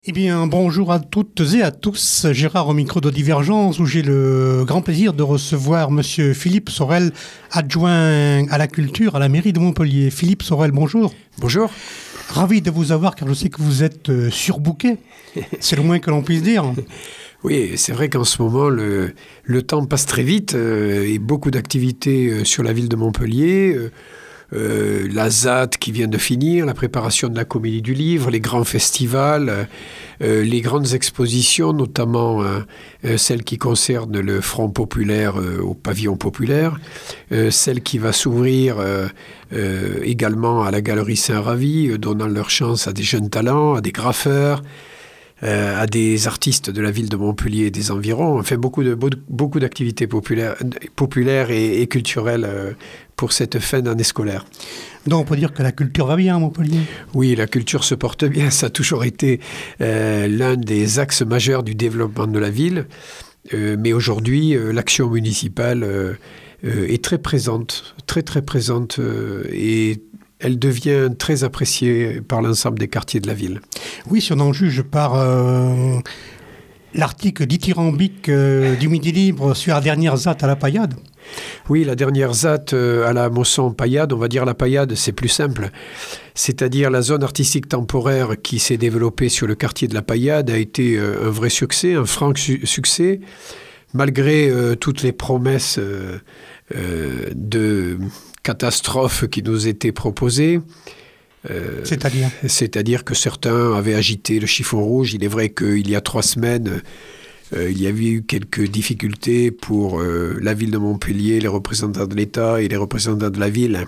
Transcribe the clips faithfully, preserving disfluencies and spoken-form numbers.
Eh bien, bonjour à toutes et à tous. Gérard au micro de Divergence, où j'ai le grand plaisir de recevoir Monsieur Philippe Sorel, adjoint à la culture à la mairie de Montpellier. Philippe Sorel, bonjour. Bonjour. Ravi de vous avoir, car je sais que vous êtes euh, surbooké. C'est le moins que l'on puisse dire. Oui, c'est vrai qu'en ce moment, le, le temps passe très vite euh, et beaucoup d'activités euh, sur la ville de Montpellier. Euh, euh, la Z A T qui vient de finir, la préparation de la Comédie du Livre, les grands festivals, euh, les grandes expositions, notamment euh, euh, celle qui concerne le Front populaire euh, au pavillon populaire, euh, celle qui va s'ouvrir euh, euh, également à la Galerie Saint-Ravi, euh, donnant leur chance à des jeunes talents, à des graffeurs, Euh, à des artistes de la ville de Montpellier et des environs. On fait beaucoup, de, beaucoup d'activités populaires, populaires et, et culturelles euh, pour cette fin d'année scolaire. Donc on peut dire que la culture va bien à Montpellier. Oui, la culture se porte bien. Ça a toujours été euh, l'un des axes majeurs du développement de la ville. Euh, mais aujourd'hui, euh, l'action municipale euh, euh, est très présente, très très présente euh, et elle devient très appréciée par l'ensemble des quartiers de la ville. Oui, si on en juge par euh, l'article dithyrambique euh, du Midi Libre sur la dernière Z A T à la Paillade. Oui, la dernière Z A T euh, à la Mosson-Paillade, on va dire la Paillade, c'est plus simple. C'est-à-dire la zone artistique temporaire qui s'est développée sur le quartier de la Paillade a été euh, un vrai succès, un franc su- succès, malgré euh, toutes les promesses euh, euh, de catastrophes qui nous étaient proposées. Euh, c'est-à-dire C'est-à-dire que certains avaient agité le chiffon rouge. Il est vrai qu'il y a trois semaines, euh, il y avait eu quelques difficultés pour euh, la ville de Montpellier, les représentants de l'État et les représentants de la ville,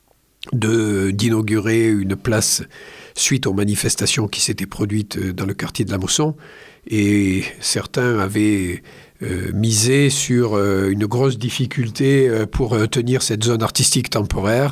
de, d'inaugurer une place suite aux manifestations qui s'étaient produites dans le quartier de la Mosson. Et certains avaient euh, misé sur euh, une grosse difficulté euh, pour euh, tenir cette zone artistique temporaire.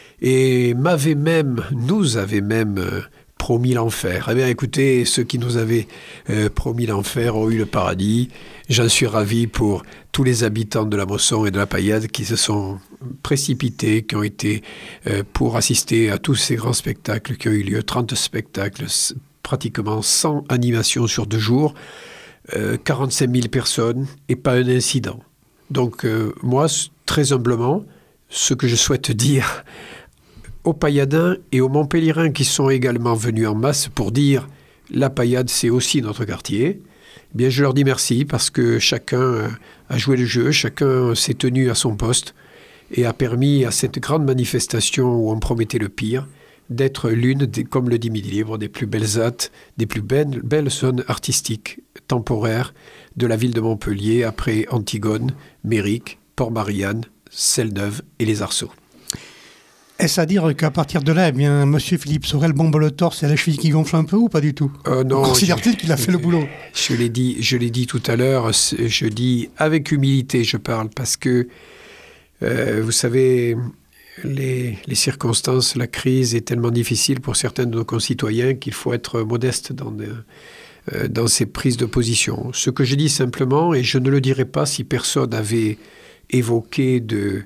Et m'avait même, nous avait même euh, promis l'enfer. Eh bien, écoutez, ceux qui nous avaient euh, promis l'enfer ont eu le paradis. J'en suis ravi pour tous les habitants de la Mosson et de la Paillade qui se sont précipités, qui ont été euh, pour assister à tous ces grands spectacles qui ont eu lieu, trente spectacles, pratiquement cent animations sur deux jours, euh, quarante-cinq mille personnes et pas un incident. Donc, euh, moi, très humblement, ce que je souhaite dire aux Pailladins et aux Montpelliérains qui sont également venus en masse pour dire « la Paillade, c'est aussi notre quartier », eh bien, je leur dis merci parce que chacun a joué le jeu, chacun s'est tenu à son poste et a permis à cette grande manifestation où on promettait le pire d'être l'une, des, comme le dit Midi Libre, des plus belles Z A T, des plus belles, belles zones artistiques temporaires de la ville de Montpellier après Antigone, Méric, Port-Marianne, Celle-Neuve et les Arceaux. Est-ce à dire qu'à partir de là, eh bien, Monsieur Philippe Sorel bombe le torse et la cheville qui gonfle un peu ou pas du tout? euh, non, Considère-t-il qu'il a fait le boulot? Je l'ai dit, je l'ai dit tout à l'heure, je dis avec humilité, je parle, parce que, euh, vous savez, les, les circonstances, la crise est tellement difficile pour certains de nos concitoyens qu'il faut être modeste dans, de, euh, dans ses prises de position. Ce que je dis simplement, et je ne le dirai pas si personne avait évoqué de...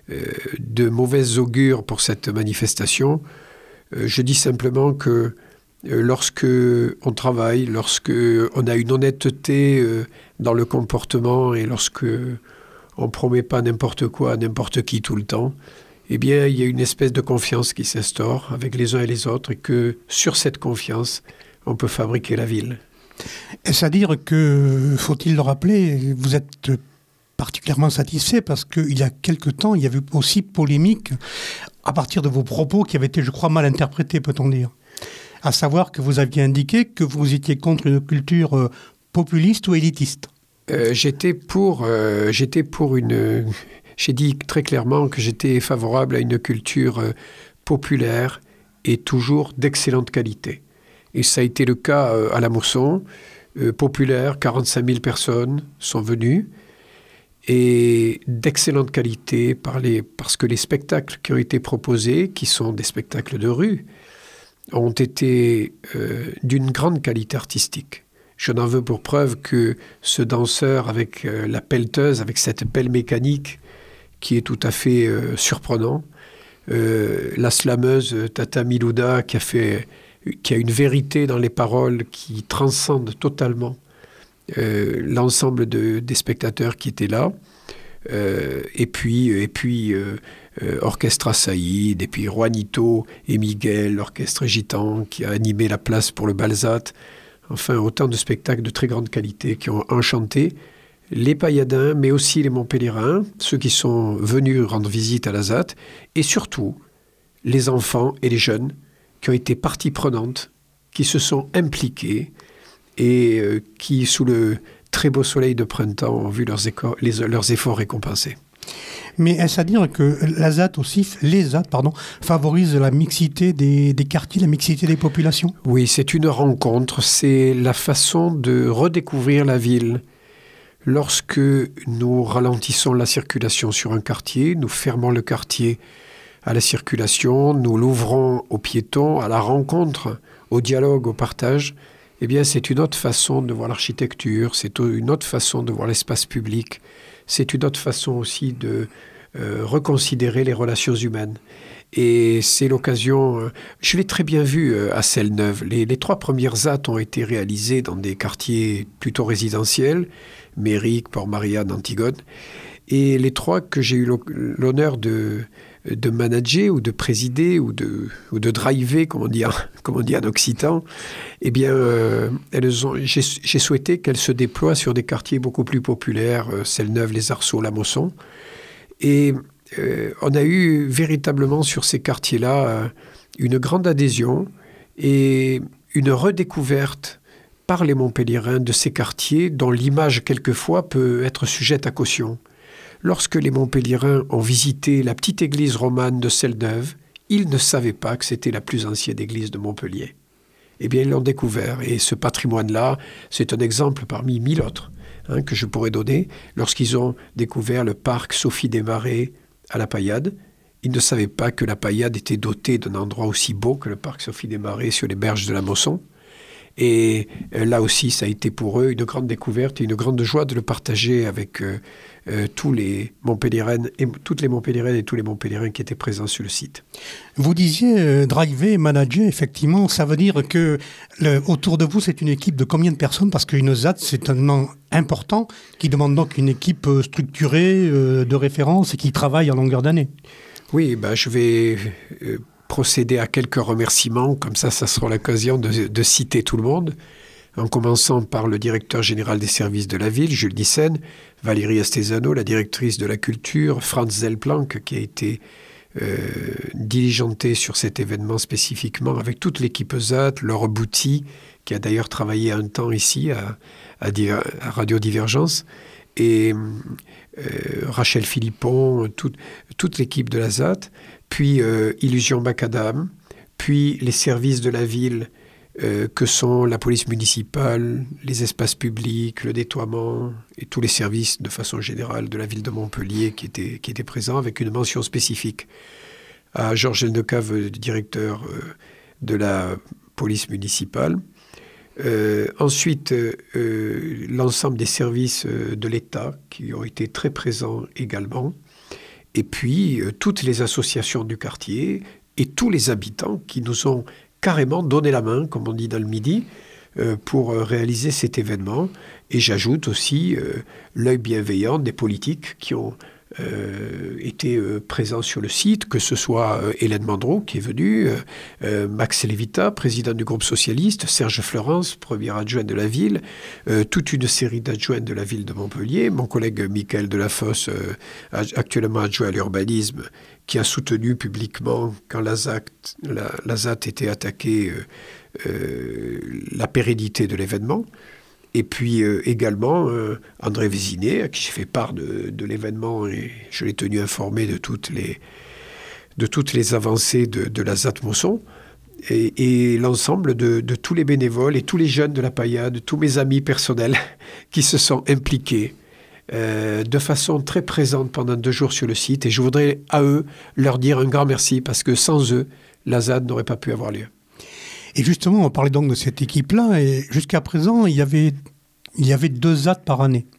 de mauvaises augures pour cette manifestation. Euh, je dis simplement que euh, lorsque on travaille, lorsque on a une honnêteté euh, dans le comportement et lorsque on promet pas n'importe quoi à n'importe qui tout le temps, eh bien, il y a une espèce de confiance qui s'instaure avec les uns et les autres et que sur cette confiance, on peut fabriquer la ville. Est-ce à dire que, faut-il le rappeler, vous êtes particulièrement satisfait parce qu'il y a quelque temps, il y avait aussi polémique à partir de vos propos qui avaient été, je crois, mal interprétés, peut-on dire. À savoir que vous aviez indiqué que vous étiez contre une culture euh, populiste ou élitiste. Euh, j'étais pour, euh, j'étais pour une... J'ai dit très clairement que j'étais favorable à une culture euh, populaire et toujours d'excellente qualité. Et ça a été le cas euh, à la Mosson. Euh, populaire, quarante-cinq mille personnes sont venues. Et d'excellente qualité par les, parce que les spectacles qui ont été proposés, qui sont des spectacles de rue, ont été euh, d'une grande qualité artistique. Je n'en veux pour preuve que ce danseur avec euh, la pelleteuse, avec cette pelle mécanique qui est tout à fait euh, surprenant, euh, la slameuse Tata Milouda qui a fait qui a une vérité dans les paroles qui transcende totalement euh, l'ensemble de, des spectateurs qui étaient là. Euh, et puis, et puis euh, euh, Orchestra Saïd, et puis Juanito et Miguel, l'orchestre gitan qui a animé la place pour le Balzate. Enfin, autant de spectacles de très grande qualité qui ont enchanté les Payadins, mais aussi les Montpelliérains, ceux qui sont venus rendre visite à la Z A T, et surtout les enfants et les jeunes qui ont été partie prenante, qui se sont impliqués et euh, qui, sous le très beau soleil de printemps, ont vu leurs, éco- les, leurs efforts récompensés. Mais est-ce à dire que la Z A T aussi, les Z A T, pardon, favorisent la mixité des, des quartiers, la mixité des populations ? Oui, c'est une rencontre, c'est la façon de redécouvrir la ville. Lorsque nous ralentissons la circulation sur un quartier, nous fermons le quartier à la circulation, nous l'ouvrons aux piétons, à la rencontre, au dialogue, au partage, eh bien c'est une autre façon de voir l'architecture, c'est une autre façon de voir l'espace public, c'est une autre façon aussi de euh, reconsidérer les relations humaines. Et c'est l'occasion, euh, je l'ai très bien vu euh, à Selle-Neuve, les, les trois premières Z A T ont été réalisées dans des quartiers plutôt résidentiels, Méric, Port-Marianne, Antigone, et les trois que j'ai eu l'honneur de, de manager ou de présider ou de, ou de driver, comme on dit en, comme on dit en occitan, eh bien, euh, elles ont, j'ai, j'ai souhaité qu'elles se déploient sur des quartiers beaucoup plus populaires, euh, Selle-Neuve, Les Arceaux, La Mosson. Et euh, on a eu véritablement sur ces quartiers-là euh, une grande adhésion et une redécouverte par les Montpelliérains de ces quartiers dont l'image quelquefois peut être sujette à caution. Lorsque les Montpelliérains ont visité la petite église romane de Selle-Neuve, ils ne savaient pas que c'était la plus ancienne église de Montpellier. Eh bien, ils l'ont découvert. Et ce patrimoine-là, c'est un exemple parmi mille autres hein, que je pourrais donner. Lorsqu'ils ont découvert le parc Sophie Desmarais à La Paillade, ils ne savaient pas que La Paillade était dotée d'un endroit aussi beau que le parc Sophie Desmarais sur les berges de la Mosson. Et euh, là aussi, ça a été pour eux une grande découverte et une grande joie de le partager avec euh, euh, tous les Montpelliéraines et toutes les Montpelliéraines et tous les Montpelliérains qui étaient présents sur le site. Vous disiez euh, driver, manager, effectivement, ça veut dire que le, autour de vous, c'est une équipe de combien de personnes ? Parce qu'une Z A T, c'est un nom important qui demande donc une équipe structurée, euh, de référence et qui travaille en longueur d'année. Oui, ben, je vais... Euh, procéder à quelques remerciements, comme ça, ça sera l'occasion de, de citer tout le monde, en commençant par le directeur général des services de la ville, Jules Dyssen, Valérie Astezano, la directrice de la culture, Franz Zellplank, qui a été euh, diligentée sur cet événement spécifiquement, avec toute l'équipe Z A T, Laure Bouty, qui a d'ailleurs travaillé un temps ici à, à, à Radio Divergence, et euh, Rachel Philippon, tout, toute l'équipe de la Z A T, puis euh, Illusion Macadam, puis les services de la ville euh, que sont la police municipale, les espaces publics, le nettoiement et tous les services de façon générale de la ville de Montpellier qui étaient, qui étaient présents avec une mention spécifique à Georges Elnecave, directeur euh, de la police municipale. Euh, ensuite, euh, l'ensemble des services euh, de l'État qui ont été très présents également. Et puis, euh, toutes les associations du quartier et tous les habitants qui nous ont carrément donné la main, comme on dit dans le Midi, euh, pour euh, réaliser cet événement. Et j'ajoute aussi euh, l'œil bienveillant des politiques qui ont euh, été euh, présents sur le site, que ce soit euh, Hélène Mandreau qui est venue, euh, euh, Max Levita, président du groupe socialiste, Serge Fleurance, premier adjoint de la ville, euh, toute une série d'adjoints de la ville de Montpellier, mon collègue Michael Delafosse, euh, actuellement adjoint à l'urbanisme, qui a soutenu publiquement, quand la Z A T, la, la Z A T était attaquée, euh, euh, la pérennité de l'événement. Et puis euh, également euh, André Vézinet, à qui j'ai fait part de, de l'événement et je l'ai tenu informé de toutes les, de toutes les avancées de, de la Z A T Mosson. Et, et l'ensemble de, de tous les bénévoles et tous les jeunes de la Paillade, tous mes amis personnels qui se sont impliqués euh, de façon très présente pendant deux jours sur le site. Et je voudrais à eux leur dire un grand merci parce que sans eux, la Z A T n'aurait pas pu avoir lieu. Et justement, on parlait donc de cette équipe-là, et jusqu'à présent, il y avait, il y avait deux Z A T par année.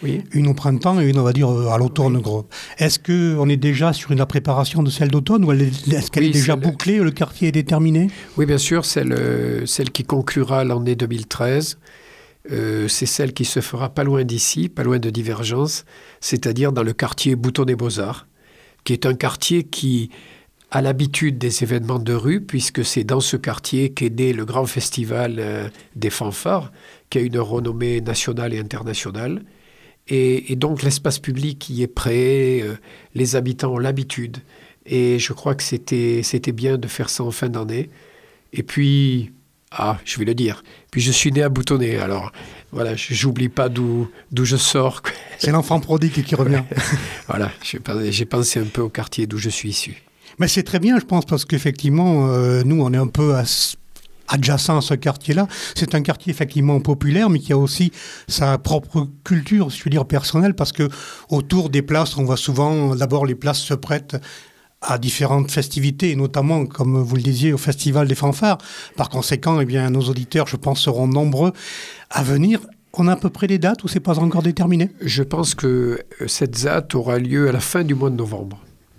Oui. Une au printemps et une, on va dire, à l'automne. Oui. Gros. Est-ce qu'on est déjà sur une préparation de celle d'automne ou est-ce qu'elle oui, est déjà bouclée, le quartier est déterminé? Oui, bien sûr, celle, euh, celle qui conclura l'année deux mille treize. Euh, c'est celle qui se fera pas loin d'ici, pas loin de Divergence, c'est-à-dire dans le quartier Bouton des Beaux-Arts, qui est un quartier qui a l'habitude des événements de rue, puisque c'est dans ce quartier qu'est né le grand festival euh, des fanfares, qui a une renommée nationale et internationale. Et, et donc l'espace public y est prêt, euh, les habitants ont l'habitude. Et je crois que c'était, c'était bien de faire ça en fin d'année. Et puis, ah, je vais le dire, puis je suis né à Boutonnet, alors voilà, j'oublie pas d'où, d'où je sors. C'est l'enfant prodigue qui revient. Voilà, j'ai pensé un peu au quartier d'où je suis issu. Mais c'est très bien, je pense, parce qu'effectivement, euh, nous, on est un peu à, adjacent à ce quartier-là. C'est un quartier effectivement populaire, mais qui a aussi sa propre culture, je veux dire, personnelle, parce que autour des places, on voit souvent, d'abord, les places se prêtent à différentes festivités, et notamment, comme vous le disiez, au Festival des Fanfares. Par conséquent, eh bien, nos auditeurs, je pense, seront nombreux à venir. On a à peu près des dates ou c'est pas encore déterminé? Je pense que cette date aura lieu à la fin du mois de novembre.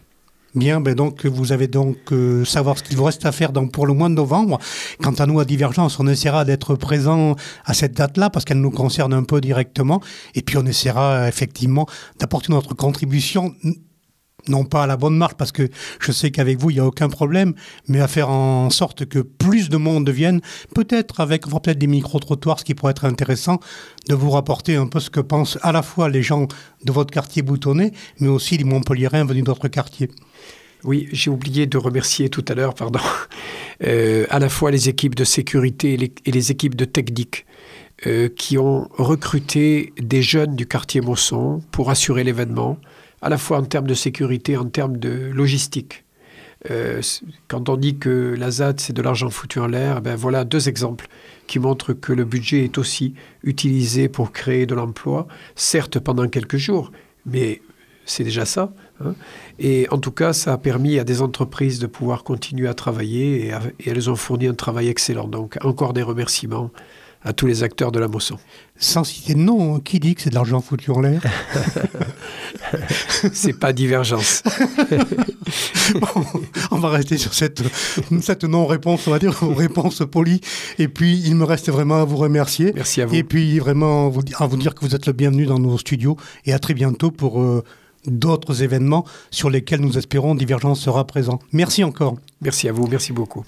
Bien, ben donc vous avez donc euh, savoir ce qu'il vous reste à faire donc pour le mois de novembre. Quant à nous, à Divergence, on essaiera d'être présents à cette date-là parce qu'elle nous concerne un peu directement. Et puis on essaiera effectivement d'apporter notre contribution, non pas à la bonne marche, parce que je sais qu'avec vous, il n'y a aucun problème, mais à faire en sorte que plus de monde vienne, peut-être avec, on fera peut-être des micro-trottoirs, ce qui pourrait être intéressant, de vous rapporter un peu ce que pensent à la fois les gens de votre quartier Boutonnet, mais aussi les Montpelliérains venus d'autres quartiers. Oui, j'ai oublié de remercier tout à l'heure, pardon, euh, à la fois les équipes de sécurité et les, et les équipes de technique euh, qui ont recruté des jeunes du quartier Mosson pour assurer l'événement, à la fois en termes de sécurité, en termes de logistique. Euh, quand on dit que la Z A D, c'est de l'argent foutu en l'air, ben voilà deux exemples qui montrent que le budget est aussi utilisé pour créer de l'emploi, certes pendant quelques jours, mais c'est déjà ça. Hein. Et en tout cas, ça a permis à des entreprises de pouvoir continuer à travailler et, à, et elles ont fourni un travail excellent. Donc encore des remerciements à tous les acteurs de la Mosson. Sans citer de nom, qui dit que c'est de l'argent foutu en l'air? C'est pas Divergence. Bon, on va rester sur cette, cette non-réponse, on va dire, réponse polie. Et puis, il me reste vraiment à vous remercier. Merci à vous. Et puis, vraiment vous, à vous dire que vous êtes le bienvenu dans nos studios. Et à très bientôt pour euh, d'autres événements sur lesquels nous espérons Divergence sera présent. Merci encore. Merci à vous, merci beaucoup.